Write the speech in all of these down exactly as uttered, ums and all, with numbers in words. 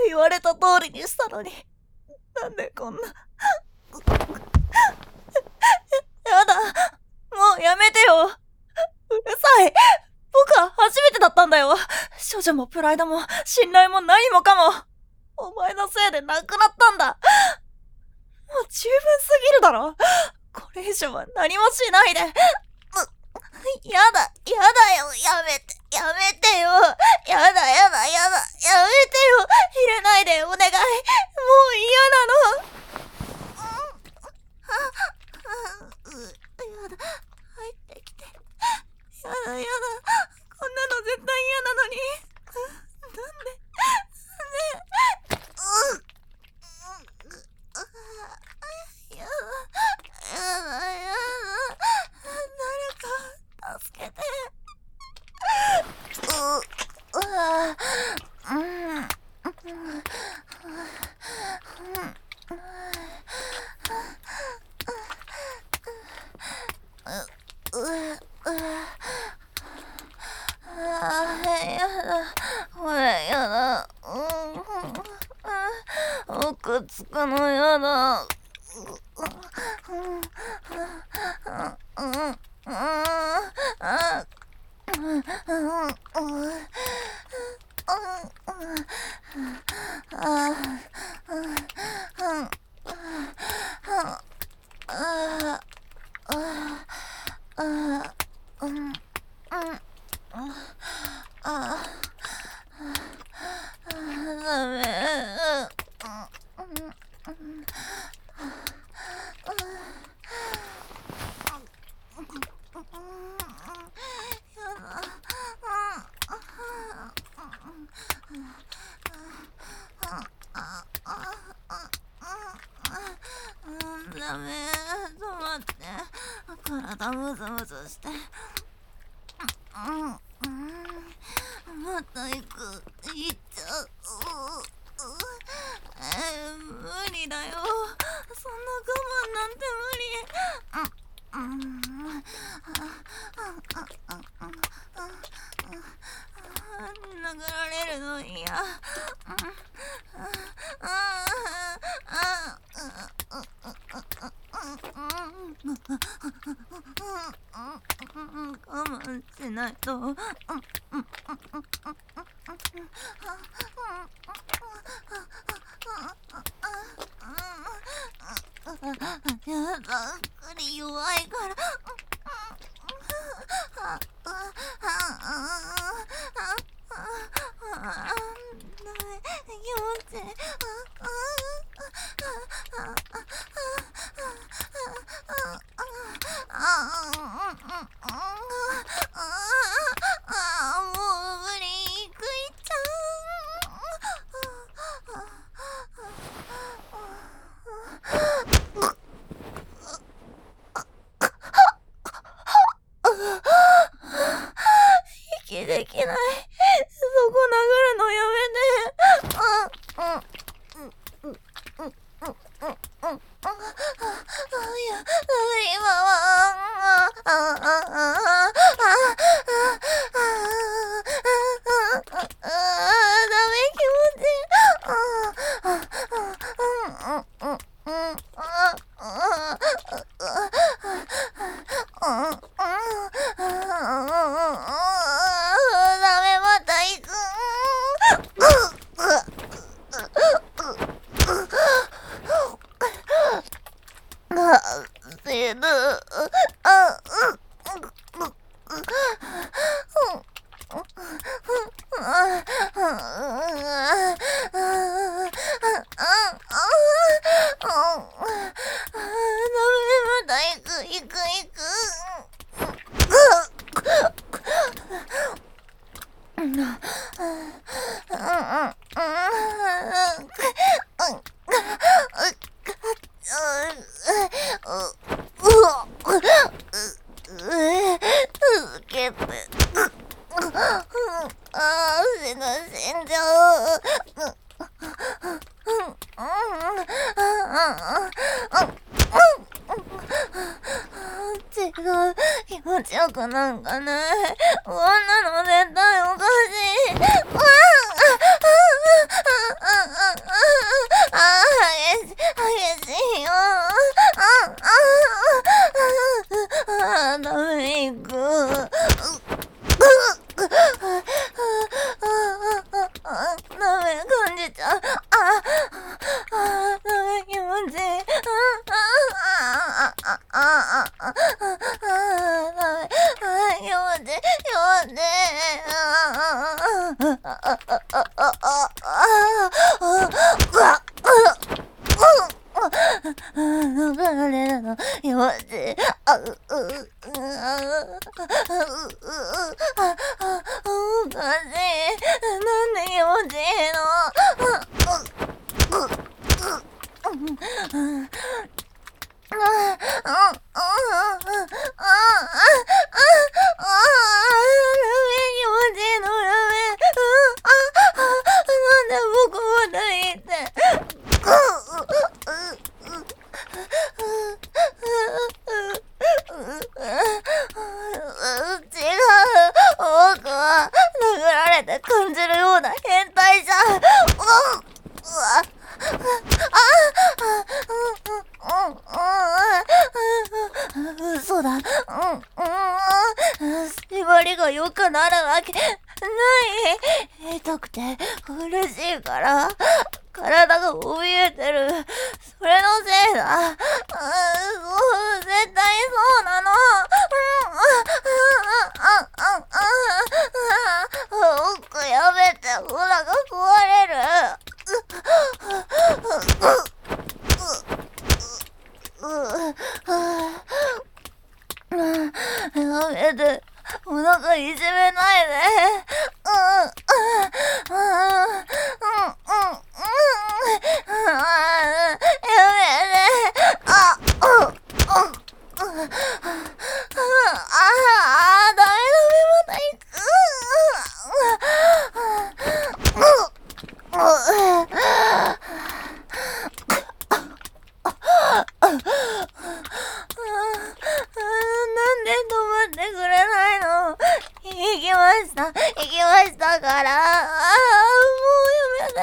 言われた通りにしたのに、なんでこんな。やだ、もうやめてよ。うるさい。僕は初めてだったんだよ。処女もプライドも信頼も何もかもお前のせいでなくなったんだ。もう十分すぎるだろ。これ以上は何もしないで。やだ、やだよ、やめて、やめてよ。やだ、やだ、やだ、やめてよ。入れないで、お願い。もう嫌なの。やだ、入ってきて。やだ、やだ。こんなの絶対嫌なのに。なんで、なんで。やだ、やだ、やだ。誰か、助けて。う、うわ、うん。これやだ。奥つくのやだ。ダメ、止まって。体ムズムズして。うん、うん、また行く、行っちゃう。えー、無理だよ。そんな我慢なんて無理。うん、うん、殴られるの嫌。我慢しないと。やだ、栗弱いから。気持ちいい。息できない。そこ殴るのやめて。うんうんうんうんうんうんうん。いや、今は。あああああダメ、気持ちいい。ダメ、また行く。死ぬ。違う、気持ちよくなんかない。こんなの絶対おかしい。 気持ちいい。あ、う、う、う、あ、う、う、あ、あ、おかしい。なんで気持ちいいの。あ、う、う、う、うん、あ、あ、あ、あ、あ、あ、あ、気持ちいいの、やめ。あ、あ、なんで僕もだいって。違う。僕は殴られて感じるような変態じゃん。うわ、嘘だ。うん、うん、縛りが良くなるわけない。痛くて苦しいから体が怯えてる。それのせいだ。うん、そう、絶対そうなの。僕やめて、お腹壊れる。やめて、お腹いじめないで。うん、うん、うん、うん、やめて。あ、うん、うん、ああ、ダメダメ、また行なんで止まってくれないの。行きました。行きましたから。ああ、もうやめて。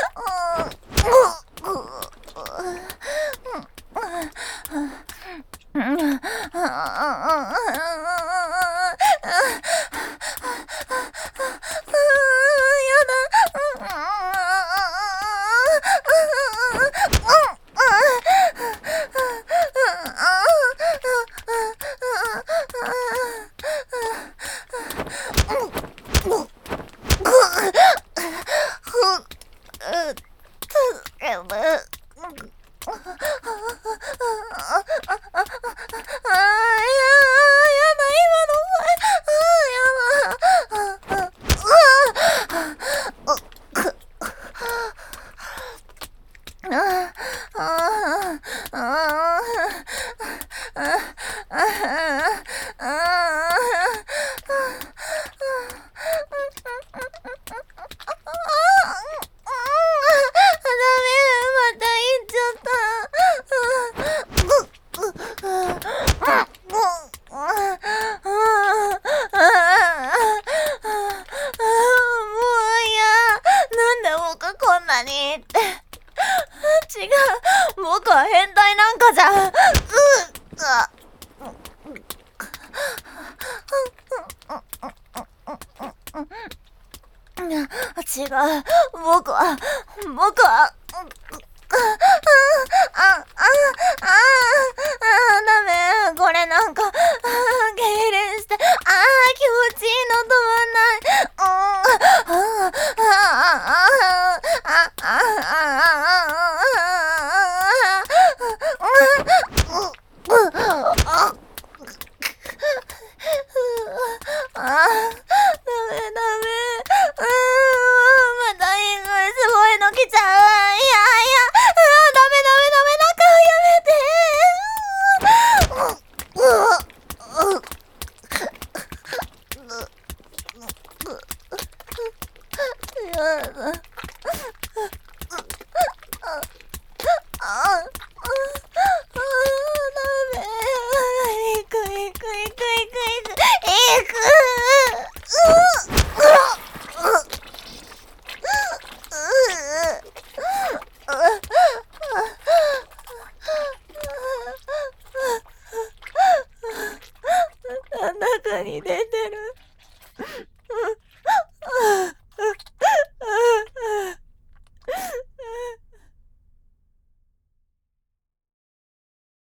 違う、僕は変態なんかじゃ。うっ、あ、違う、僕は、僕は、あ、あ、あ、あ、ダメ、これなんか、痙攣して、あ、気持ちいいの止まんない。うん、あ、あ、あ、あ、あ、あ、あ、ダメダメ。うーん、またイングすごいの来ちゃう。いやいや、あ、ダメダメダメ、なんかやめて。う、う、う、やだ。あ、あ、あ、ダメ。行く行く行く行く行く行く。中に出て